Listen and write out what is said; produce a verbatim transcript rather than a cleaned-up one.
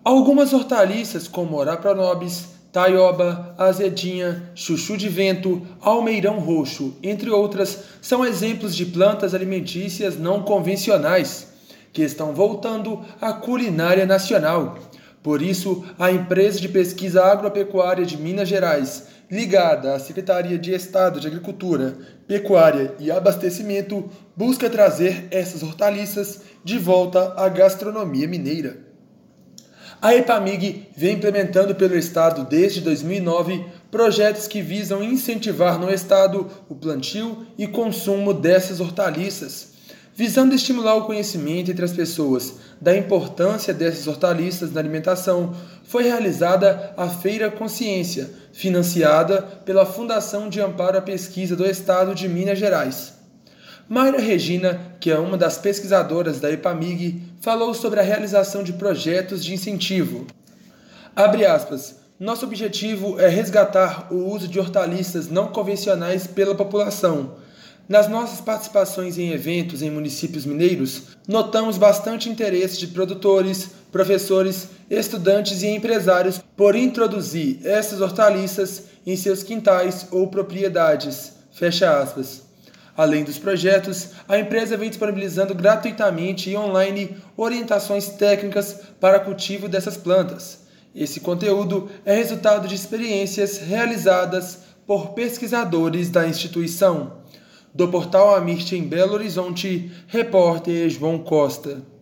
Algumas hortaliças, como ora pronobis, taioba, azedinha, chuchu de vento, almeirão roxo, entre outras, são exemplos de plantas alimentícias não convencionais, que estão voltando à culinária nacional. Por isso, a empresa de pesquisa agropecuária de Minas Gerais, ligada à Secretaria de Estado de Agricultura, Pecuária e Abastecimento, busca trazer essas hortaliças de volta à gastronomia mineira. A EPAMIG vem implementando pelo Estado desde dois mil e nove projetos que visam incentivar no Estado o plantio e consumo dessas hortaliças, visando estimular o conhecimento entre as pessoas da importância dessas hortaliças na alimentação. Foi realizada a Feira Consciência, financiada pela Fundação de Amparo à Pesquisa do Estado de Minas Gerais. Mayra Regina, que é uma das pesquisadoras da EPAMIG, falou sobre a realização de projetos de incentivo. Abre aspas. Nosso objetivo é resgatar o uso de hortaliças não convencionais pela população. Nas nossas participações em eventos em municípios mineiros, notamos bastante interesse de produtores, professores, estudantes e empresários por introduzir essas hortaliças em seus quintais ou propriedades. Fecha aspas. Além dos projetos, a empresa vem disponibilizando gratuitamente e online orientações técnicas para cultivo dessas plantas. Esse conteúdo é resultado de experiências realizadas por pesquisadores da instituição. Do portal Amirte em Belo Horizonte, repórter João Costa.